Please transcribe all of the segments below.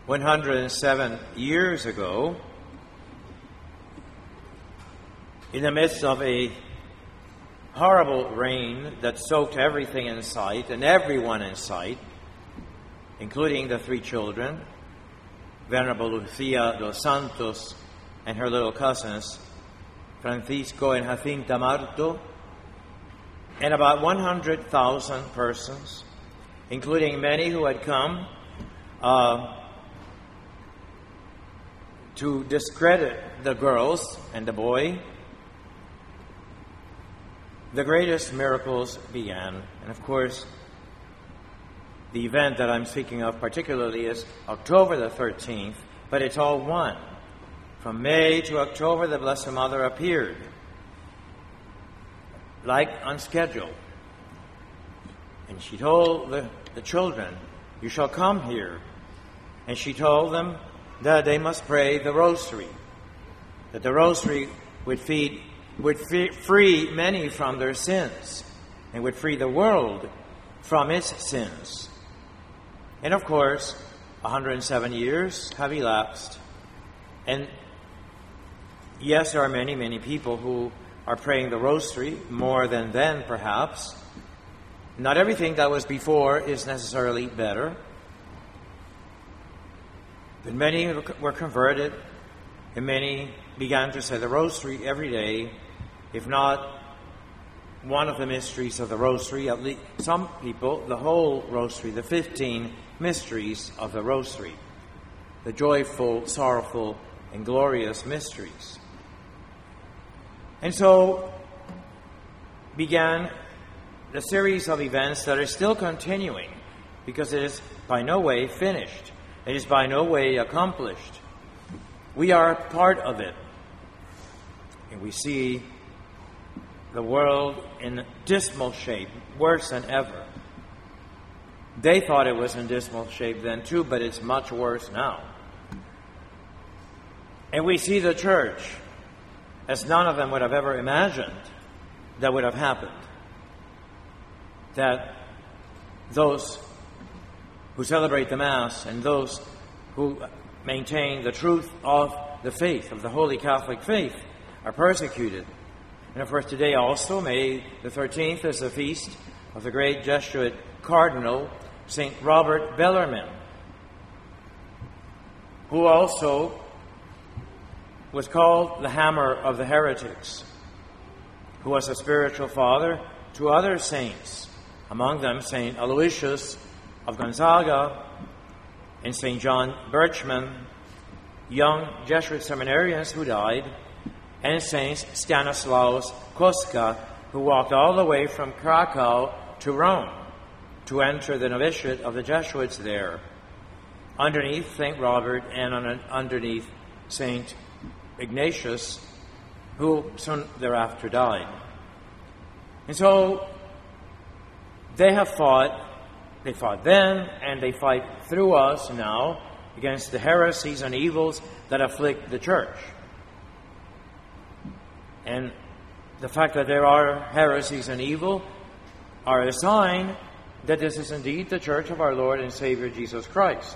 107 years ago, in the midst of a horrible rain that soaked everything in sight and everyone in sight, including the three children, Venerable Lucia dos Santos and her little cousins, Francisco and Jacinta Marto, and about 100,000 persons, including many who had come to discredit the girls and the boy, the greatest miracles began. And of course, the event that I'm speaking of particularly is October the 13th, but it's all one. From May to October, the Blessed Mother appeared, like on schedule. And she told the children, "You shall come here." And she told them that they must pray the rosary, that the rosary would free many from their sins and would free the world from its sins. And of course, 107 years have elapsed. And yes, there are many, many people who are praying the rosary, more than then perhaps. Not everything that was before is necessarily better. But many were converted, and many began to say the rosary every day, if not one of the mysteries of the rosary, at least some people, the whole rosary, the 15 mysteries of the rosary, the joyful, sorrowful, and glorious mysteries. And so began the series of events that are still continuing, because it is by no way finished. It is by no way accomplished. We are part of it. And we see the world in dismal shape, worse than ever. They thought it was in dismal shape then too, but it's much worse now. And we see the church as none of them would have ever imagined that would have happened. That those who celebrate the Mass and those who maintain the truth of the faith, of the Holy Catholic faith, are persecuted. And of course today also, May the 13th, is the feast of the great Jesuit Cardinal, St. Robert Bellarmine, who also was called the Hammer of the Heretics, who was a spiritual father to other saints, among them St. Aloysius of Gonzaga and St. John Birchman, young Jesuit seminarians who died, and Saint Stanislaus Kostka, who walked all the way from Krakow to Rome to enter the novitiate of the Jesuits there, underneath St. Robert and underneath St. Ignatius, who soon thereafter died. And so they have fought. They fought then, and they fight through us now against the heresies and evils that afflict the church. And the fact that there are heresies and evil are a sign that this is indeed the church of our Lord and Savior Jesus Christ.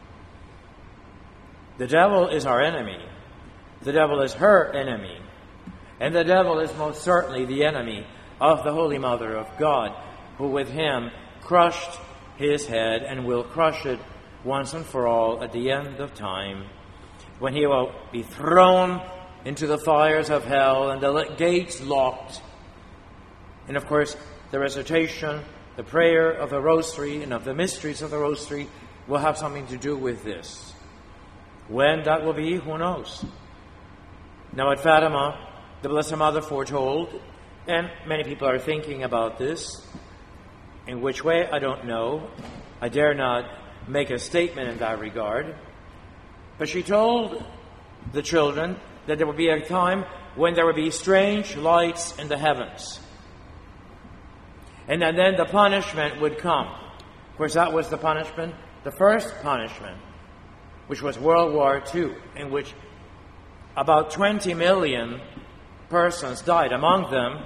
The devil is our enemy. The devil is her enemy. And the devil is most certainly the enemy of the Holy Mother of God, who with him crushed his head and will crush it once and for all at the end of time, when he will be thrown into the fires of hell and the gates locked. And of course, the recitation, the prayer of the Rosary and of the mysteries of the Rosary will have something to do with this. When that will be, who knows? Now at Fatima, the Blessed Mother foretold, and many people are thinking about this. In which way, I don't know. I dare not make a statement in that regard. But she told the children that there would be a time when there would be strange lights in the heavens. And then the punishment would come. Of course, that was the punishment, the first punishment, which was World War II, in which about 20 million persons died. Among them,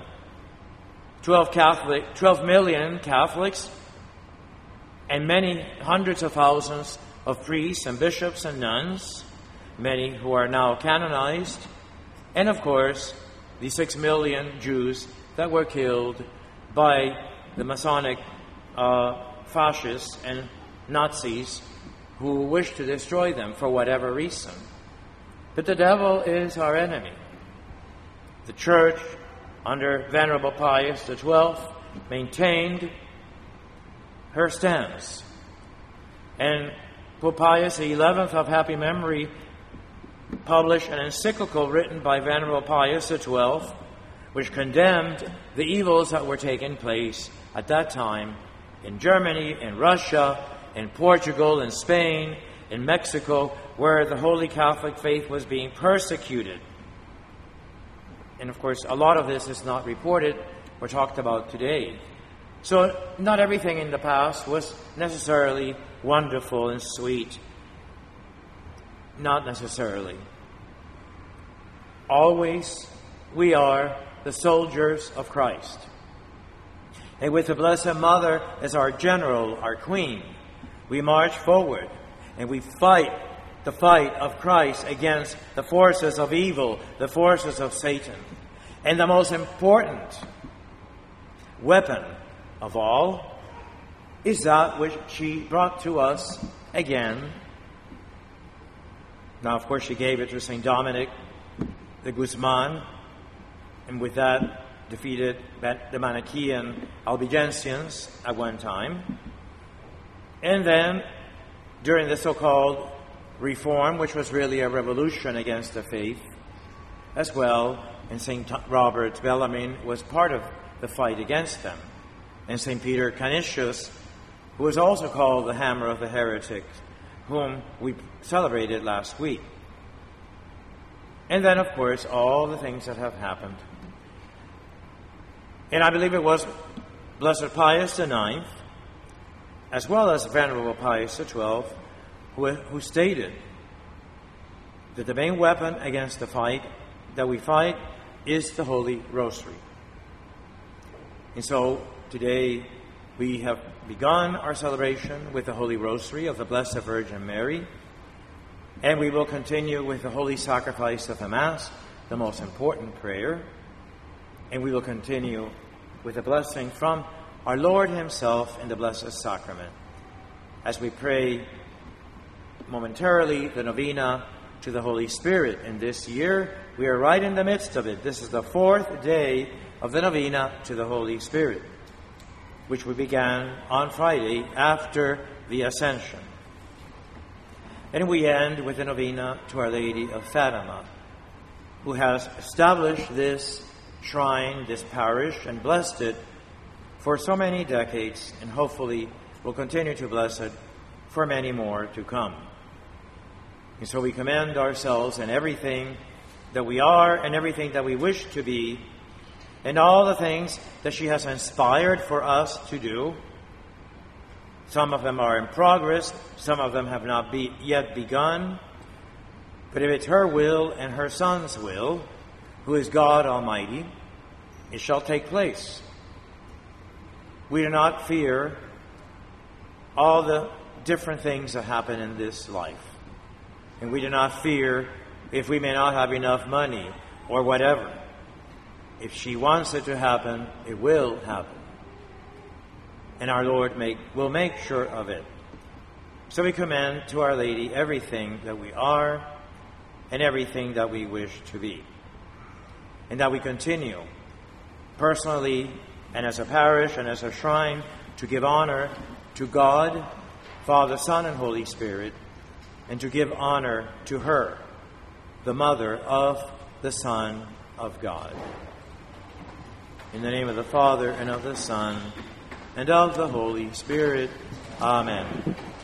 12 million Catholics, and many hundreds of thousands of priests and bishops and nuns, many who are now canonized, and of course, the 6 million Jews that were killed by the Masonic fascists and Nazis who wished to destroy them for whatever reason. But the devil is our enemy. The Church, under Venerable Pius XII, maintained her stance. And Pope Pius XI of happy memory published an encyclical written by Venerable Pius XII, which condemned the evils that were taking place at that time in Germany, in Russia, in Portugal, in Spain, in Mexico, where the Holy Catholic faith was being persecuted. And of course, a lot of this is not reported or talked about today. So not everything in the past was necessarily wonderful and sweet. Not necessarily. Always we are the soldiers of Christ. And with the Blessed Mother as our general, our queen, we march forward and we fight the fight of Christ against the forces of evil, the forces of Satan. And the most important weapon of all is that which she brought to us again. Now, of course, she gave it to St. Dominic de Guzman, and with that defeated the Manichaean Albigensians at one time. And then, during the so-called Reform, which was really a revolution against the faith, as well, and St. Robert Bellarmine was part of the fight against them. And St. Peter Canisius, who was also called the Hammer of the Heretics, whom we celebrated last week. And then, of course, all the things that have happened. And I believe it was Blessed Pius IX, as well as Venerable Pius XII, who stated that the main weapon against the fight that we fight is the Holy Rosary. And so today we have begun our celebration with the Holy Rosary of the Blessed Virgin Mary, and we will continue with the Holy Sacrifice of the Mass, the most important prayer, and we will continue with a blessing from our Lord Himself in the Blessed Sacrament as we pray momentarily the novena to the Holy Spirit. In this year, we are right in the midst of it. This is the 4th day of the novena to the Holy Spirit, which we began on Friday after the Ascension. And we end with the novena to Our Lady of Fatima, who has established this shrine, this parish, and blessed it for so many decades, and hopefully will continue to bless it for many more to come. And so we commend ourselves and everything that we are and everything that we wish to be, and all the things that she has inspired for us to do. Some of them are in progress, some of them have not yet begun. But if it's her will and her Son's will, who is God Almighty, it shall take place. We do not fear all the different things that happen in this life. And we do not fear if we may not have enough money or whatever. If she wants it to happen, it will happen. And our Lord will make sure of it. So we commend to Our Lady everything that we are and everything that we wish to be. And that we continue personally and as a parish and as a shrine to give honor to God, Father, Son, and Holy Spirit, and to give honor to her, the Mother of the Son of God. In the name of the Father, and of the Son, and of the Holy Spirit. Amen.